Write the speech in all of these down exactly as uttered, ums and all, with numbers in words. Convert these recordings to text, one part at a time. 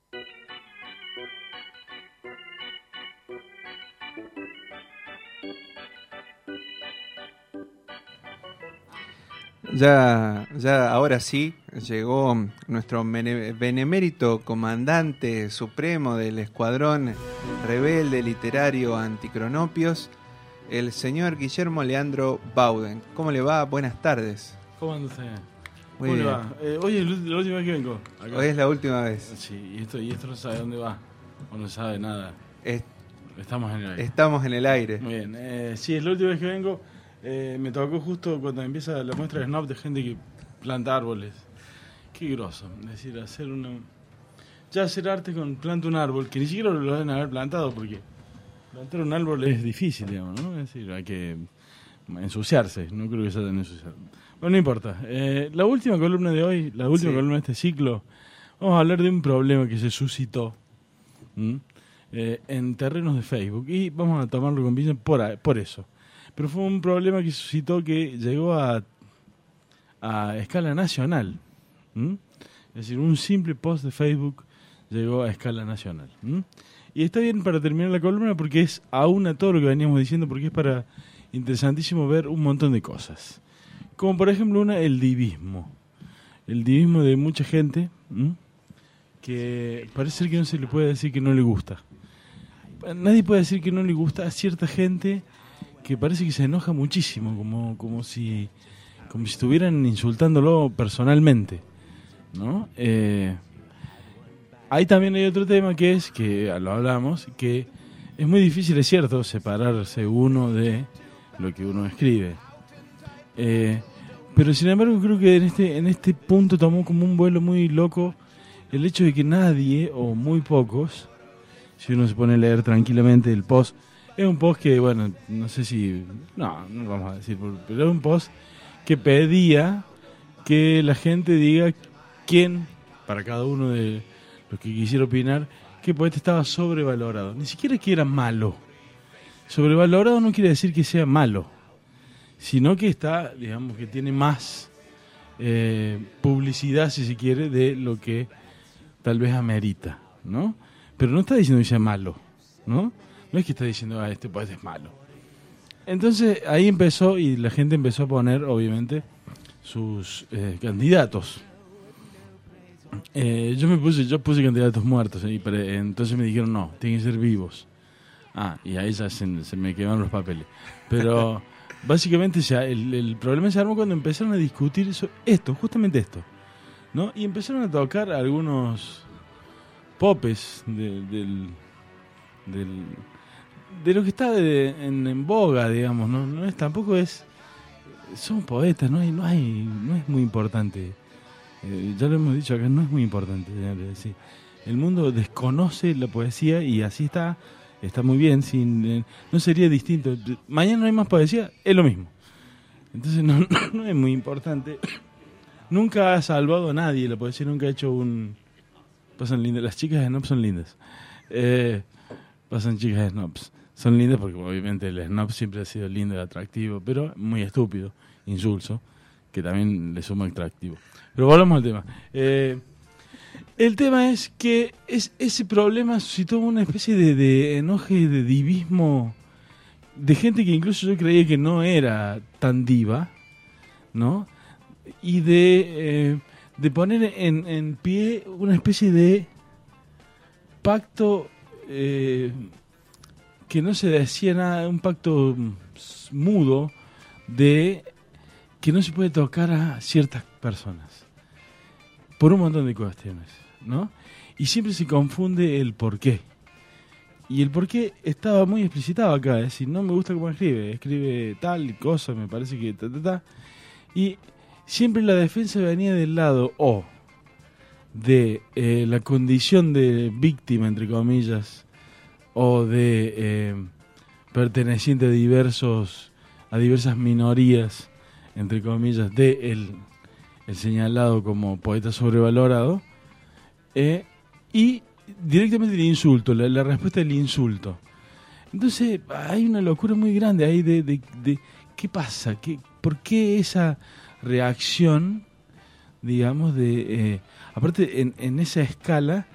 Ya, ya ahora sí, llegó nuestro benemérito comandante supremo del escuadrón rebelde literario Anticronopios, el señor Guillermo Leandro Bauden. ¿Cómo le va? Buenas tardes. ¿Cómo anda usted? Muy ¿Cómo bien. le va? Eh, hoy es la última vez que vengo. Acá. Hoy es la última vez. Sí, y esto, y esto no sabe dónde va, o no sabe nada. Es, Estamos en el aire. estamos en el aire. Muy bien, eh, sí, es la última vez que vengo. Eh, me tocó justo cuando empieza la muestra de Snob de gente que planta árboles. Qué groso. Es decir, hacer una... Ya hacer arte con planta un árbol, que ni siquiera lo deben haber plantado, porque plantar un árbol es difícil, digamos, ¿no? Es decir, hay que ensuciarse. No creo que sea tan ensuciado. Bueno, no importa. Eh, la última columna de hoy, la última Sí. columna de este ciclo, vamos a hablar de un problema que se suscitó eh, en terrenos de Facebook. Y vamos a tomarlo con pinzas por, a- por eso. Pero fue un problema que suscitó que llegó a, a escala nacional. ¿Mm? Es decir, un simple post de Facebook llegó a escala nacional. ¿Mm? Y está bien para terminar la columna porque es aún a todo lo que veníamos diciendo, porque es para interesantísimo ver un montón de cosas. Como por ejemplo una, el divismo. El divismo de mucha gente, ¿m? Que parece ser que no se le puede decir que no le gusta. Nadie puede decir que no le gusta a cierta gente que parece que se enoja muchísimo, como, como si como si estuvieran insultándolo personalmente, ¿no? Eh, ahí también hay otro tema que es, que lo hablamos, que es muy difícil, es cierto, separarse uno de lo que uno escribe. Eh, pero sin embargo creo que en este, en este punto tomó como un vuelo muy loco el hecho de que nadie, o muy pocos, si uno se pone a leer tranquilamente el post, es un post que, bueno, no sé si, no, no vamos a decir, pero es un post que pedía que la gente diga quién, para cada uno de los que quisiera opinar, qué poeta estaba sobrevalorado. Ni siquiera que era malo. Sobrevalorado no quiere decir que sea malo, sino que está, digamos, que tiene más eh, publicidad, si se quiere, de lo que tal vez amerita, ¿no? Pero no está diciendo que sea malo, ¿no? No es que está diciendo, ah, este poeta es malo. Entonces ahí empezó, y la gente empezó a poner, obviamente, sus eh, candidatos. Eh, yo me puse, yo puse candidatos muertos, y para, entonces me dijeron, no, tienen que ser vivos. Ah, y ahí ya se, se me quemaron los papeles. Pero básicamente ya el, el problema se armó cuando empezaron a discutir eso, esto, justamente esto, ¿no? Y empezaron a tocar algunos popes de, del, del, de lo que está de, en, en boga, digamos, ¿no? No es, tampoco es, son poetas, no hay, no hay, no es muy importante. Eh, ya lo hemos dicho acá, no es muy importante, señores. Sí. El mundo desconoce la poesía y así está, está muy bien. Sin, eh, no sería distinto. Mañana no hay más poesía, es lo mismo. Entonces no, no, no es muy importante. Nunca ha salvado a nadie la poesía, nunca ha hecho un... Pasan lindas, las chicas de Snobs son lindas. Eh, pasan chicas de Snobs. Son lindas porque obviamente el Snob siempre ha sido lindo y atractivo, pero muy estúpido, insulso, que también le suma atractivo. Pero volvamos al tema. Eh, el tema es que es, ese problema suscitó una especie de, de enoje, de divismo, de gente que incluso yo creía que no era tan diva, ¿no? Y de, eh, de poner en, en pie una especie de pacto eh, que no se decía nada, un pacto mudo de que no se puede tocar a ciertas personas por un montón de cuestiones, ¿no? Y siempre se confunde el porqué. Y el porqué estaba muy explicitado acá, es decir, no me gusta cómo escribe, escribe tal cosa, me parece que ta, ta, ta. Y siempre la defensa venía del lado o de eh, la condición de víctima, entre comillas, o de eh, perteneciente a diversos a diversas minorías, entre comillas, de el, el señalado como poeta sobrevalorado, eh, y directamente el insulto, la, la respuesta del insulto. Entonces hay una locura muy grande ahí de, de, de ¿qué pasa? ¿Qué, ¿Por qué esa reacción, digamos, de... Eh, aparte, en, en esa escala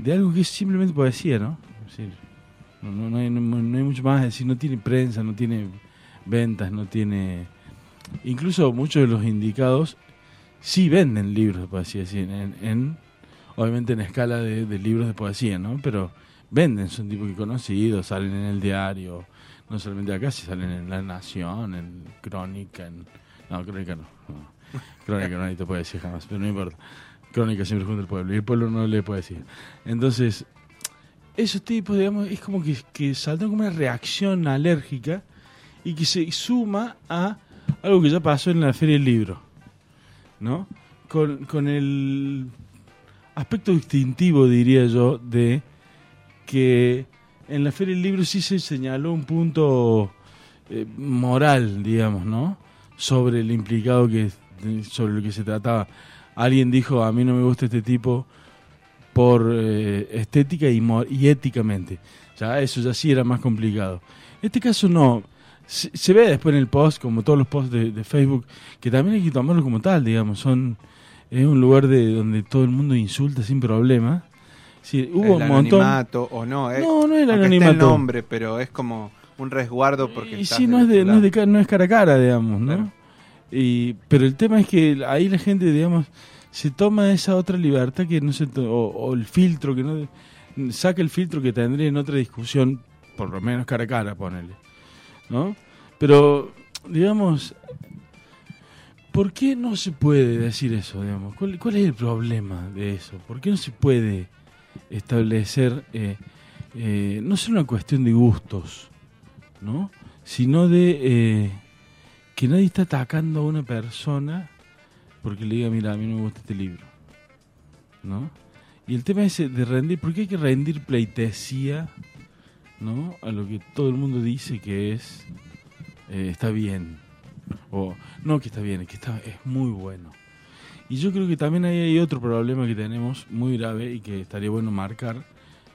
de algo que es simplemente poesía, ¿no? Es decir, no, no, no, hay, no, no hay mucho más, es decir, no tiene prensa, no tiene ventas, no tiene... Incluso muchos de los indicados sí venden libros de poesía, ¿sí? en, en, obviamente en escala de, de libros de poesía, ¿no? Pero venden, son tipos que conocidos, salen en el diario, no solamente acá, si salen en La Nación, en Crónica, en... No, Crónica no, no. Crónica no necesito poesía jamás, pero no importa. Crónica siempre junto al pueblo, y el pueblo no lee poesía. Entonces, esos tipos, digamos, es como que, que saltan como una reacción alérgica y que se suma a algo que ya pasó en la Feria del Libro, ¿no? Con, con el aspecto distintivo, diría yo, de que en la Feria del Libro sí se señaló un punto eh, moral, digamos, ¿no? Sobre el implicado que sobre lo que se trataba. Alguien dijo, a mí no me gusta este tipo por eh, estética y, y éticamente. Ya eso ya sí era más complicado. En este caso no. Se, se ve después en el post, como todos los posts de, de Facebook, que también hay que tomarlo como tal, digamos. Son es un lugar de donde todo el mundo insulta sin problema. Sí, hubo el un montón. Anonimato o no, eh, no, no es el aunque anonimato. esté el nombre, pero es como un resguardo porque y sí, no es, de, no, es de, no es cara a cara, digamos, ¿no? Claro. Y, pero el tema es que ahí la gente, digamos, se toma esa otra libertad que no se to- o, o el filtro que no saca el filtro que tendría en otra discusión, por lo menos cara a cara, ponele, ¿no? Pero digamos, ¿por qué no se puede decir eso, digamos? ¿Cuál, cuál es el problema de eso? ¿Por qué no se puede establecer eh, eh, no solo una cuestión de gustos, ¿no? Sino de eh, que nadie está atacando a una persona porque le diga, mira, a mí no me gusta este libro, ¿no? Y el tema es de rendir, ¿por qué hay que rendir pleitesía, ¿no? A lo que todo el mundo dice que es eh, está bien, o no que está bien, es que está, es muy bueno. Y yo creo que también ahí hay otro problema que tenemos muy grave y que estaría bueno marcar,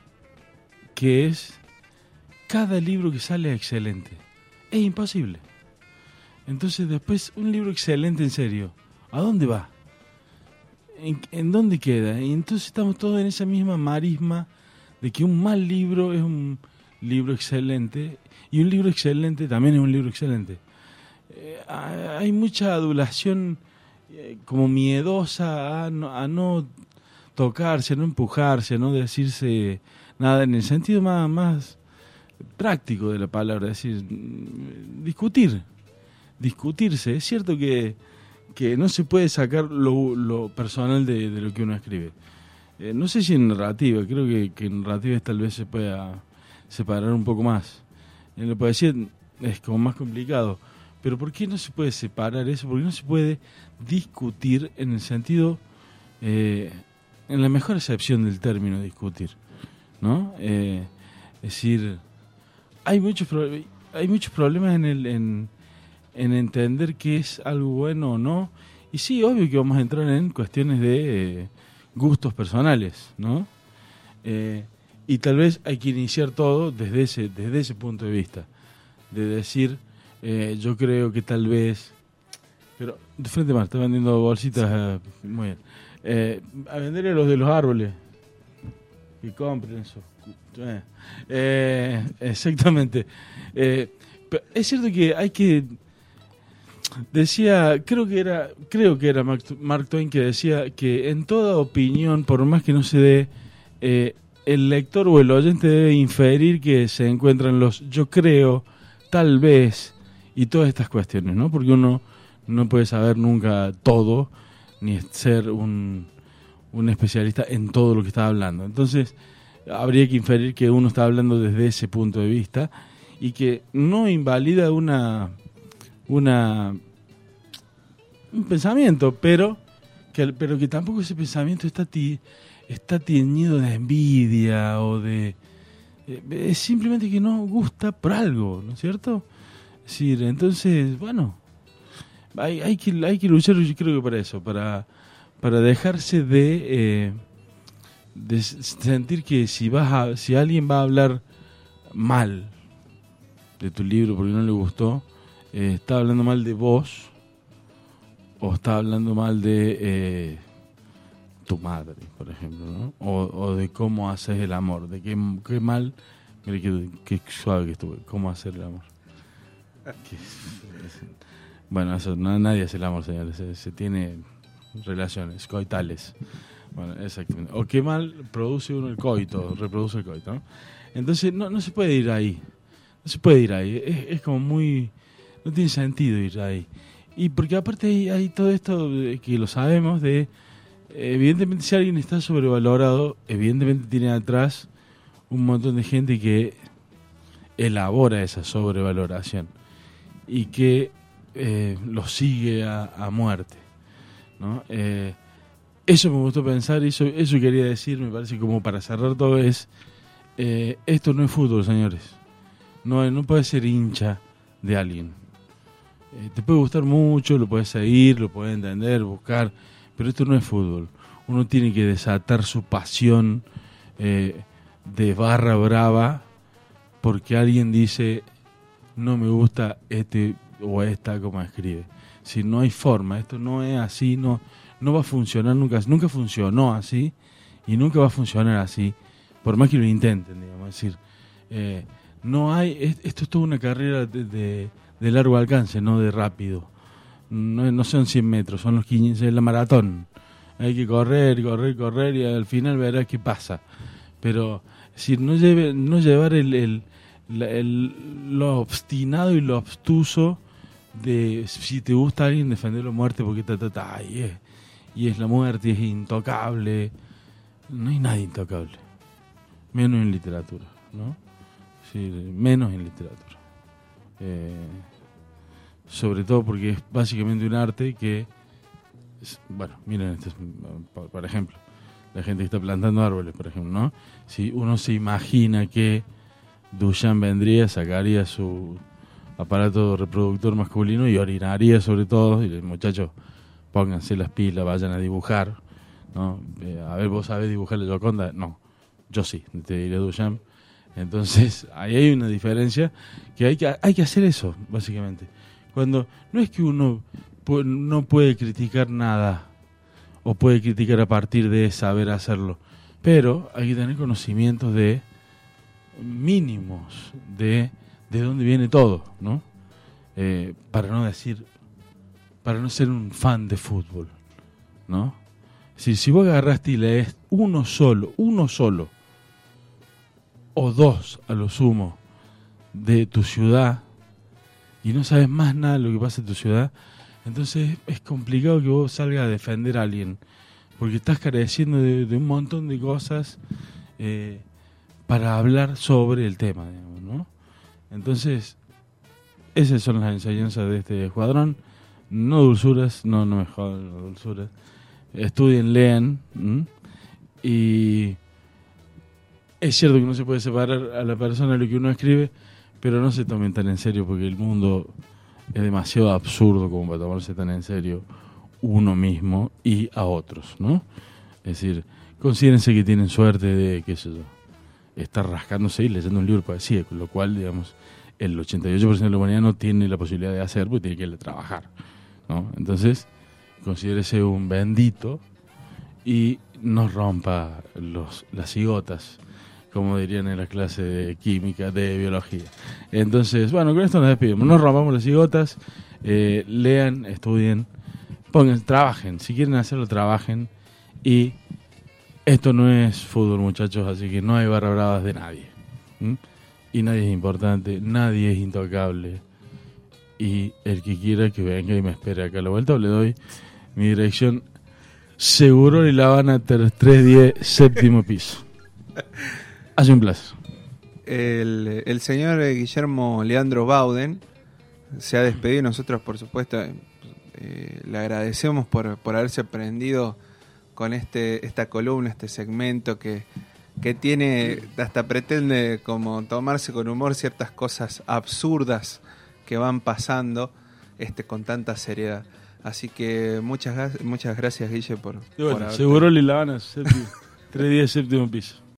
que es cada libro que sale es excelente. Es imposible. Entonces después, un libro excelente en serio, ¿a dónde va? ¿En, en dónde queda? Y entonces estamos todos en esa misma marisma de que un mal libro es un libro excelente y un libro excelente también es un libro excelente. Eh, hay mucha adulación eh, como miedosa a no, a no tocarse, a no empujarse, a no decirse nada en el sentido más, más práctico de la palabra, es decir, discutir. discutirse. Es cierto que, que no se puede sacar lo, lo personal de, de lo que uno escribe. Eh, no sé si en narrativa, creo que, que en narrativa tal vez se pueda separar un poco más. En la poesía es como más complicado. Pero ¿por qué no se puede separar eso? ¿Por qué no se puede discutir en el sentido, eh, en la mejor acepción del término discutir, ¿no? Eh, es decir, hay muchos, pro- hay muchos problemas en el... En, en entender qué es algo bueno o no. Y sí, obvio que vamos a entrar en cuestiones de eh, gustos personales, ¿no? Eh, y tal vez hay que iniciar todo desde ese, desde ese punto de vista. De decir, eh, yo creo que tal vez... Pero, de frente más, está vendiendo bolsitas, eh, muy bien. Eh, a venderle a los de los árboles. Que compren eso. Eh, eh, exactamente. Eh, pero es cierto que hay que... Decía, creo que era, creo que era Mark, Mark Twain que decía que en toda opinión, por más que no se dé, eh, el lector o el oyente debe inferir que se encuentran los yo creo, tal vez, y todas estas cuestiones, ¿no? Porque uno no puede saber nunca todo, ni ser un, un especialista en todo lo que está hablando. Entonces, habría que inferir que uno está hablando desde ese punto de vista y que no invalida una... una un pensamiento, pero que pero que tampoco ese pensamiento está ti, está teñido de envidia o de eh, es simplemente que no gusta por algo, ¿no es cierto? Es decir, entonces, bueno, hay hay que hay que luchar, yo creo que para eso, para para dejarse de eh, de sentir que si vas a, si alguien va a hablar mal de tu libro porque no le gustó, Eh, está hablando mal de vos o está hablando mal de eh, tu madre, por ejemplo, ¿no? O, o de cómo haces el amor, de qué, qué mal, mire qué, qué suave que estuve, cómo hacer el amor. Que, es, bueno, eso, no, nadie hace el amor, señores, se, se tiene relaciones coitales. Bueno, exactamente. O qué mal produce uno el coito, reproduce el coito, ¿no? Entonces no, no se puede ir ahí, no se puede ir ahí, es, es como muy, no tiene sentido ir ahí. Y porque aparte hay, hay todo esto que lo sabemos de, evidentemente si alguien está sobrevalorado, evidentemente tiene atrás un montón de gente que elabora esa sobrevaloración y que eh, lo sigue a, a muerte, ¿no? Eh, eso me gustó pensar, eso, eso quería decir, me parece como para cerrar todo es, eh, esto no es fútbol, señores, no, no puedes ser hincha de alguien. Eh, te puede gustar mucho, lo puedes seguir, lo puedes entender, buscar, pero esto no es fútbol. Uno tiene que desatar su pasión eh, de barra brava porque alguien dice no me gusta este o esta como escribe. Si no hay forma, esto no es así, no, no va a funcionar nunca, nunca funcionó así y nunca va a funcionar así, por más que lo intenten, digamos, es decir, eh, no hay, esto es toda una carrera de, de de largo alcance, no de rápido. No, no son cien metros, son los quinientos, es la maratón. Hay que correr, correr, correr y al final verás qué pasa. Pero es decir, no, lleve, no llevar el, el, el, el, lo obstinado y lo obstuso de si te gusta a alguien defenderlo a muerte porque ta, ta, ta, y, es, y es la muerte y es intocable. No hay nadie intocable. Menos en literatura, ¿no? Sí, menos en literatura. Eh, sobre todo porque es básicamente un arte que es, bueno, miren, este es, por, por ejemplo, la gente que está plantando árboles, por ejemplo, ¿no? Si uno se imagina que Duchamp vendría, sacaría su aparato reproductor masculino y orinaría sobre todo, y muchachos, pónganse las pilas, vayan a dibujar, ¿no? Eh, a ver, ¿vos sabés dibujar la Gioconda? No, yo sí, te diré Duchamp. Entonces, ahí hay una diferencia que hay que hay que hacer eso, básicamente. Cuando no es que uno pu- no puede criticar nada o puede criticar a partir de saber hacerlo, pero hay que tener conocimientos de mínimos de de dónde viene todo, ¿no? Eh, para no decir, para no ser un fan de fútbol, ¿no? Si si vos agarraste y lees uno solo, uno solo o dos a lo sumo de tu ciudad y no sabes más nada de lo que pasa en tu ciudad, entonces es complicado que vos salgas a defender a alguien porque estás careciendo de, de un montón de cosas eh, para hablar sobre el tema, digamos, ¿no? Entonces esas son las enseñanzas de este escuadrón. No dulzuras, no, no me jodan las dulzuras. Estudien, lean, ¿m? Y es cierto que no se puede separar a la persona de lo que uno escribe, pero no se tomen tan en serio porque el mundo es demasiado absurdo como para tomarse tan en serio uno mismo y a otros, ¿no? Es decir, considérense que tienen suerte de, qué sé yo, estar rascándose y leyendo un libro de poesía, con lo cual, digamos, el ochenta y ocho por ciento de la humanidad no tiene la posibilidad de hacer porque tiene que ir a trabajar, ¿no? Entonces, considérese un bendito y no rompa los, las cigotas, como dirían en la clase de química, de biología. Entonces, bueno, con esto nos despedimos. No rompamos las cigotas, eh, lean, estudien, pongan, trabajen. Si quieren hacerlo, trabajen. Y esto no es fútbol, muchachos, así que no hay barra bravas de nadie. ¿Mm? Y nadie es importante, nadie es intocable. Y el que quiera que venga y me espere acá a la vuelta, le doy mi dirección. Seguro y La Habana trescientos diez, séptimo piso. Hace un placer. El, el señor Guillermo Leandro Bauden se ha despedido y nosotros, por supuesto, eh, le agradecemos por, por haberse prendido con este esta columna, este segmento que, que tiene, hasta pretende como tomarse con humor ciertas cosas absurdas que van pasando este con tanta seriedad. Así que muchas muchas gracias, Guille, por, bueno, por haberte... Seguro y La Habana, trescientos diez, séptimo piso.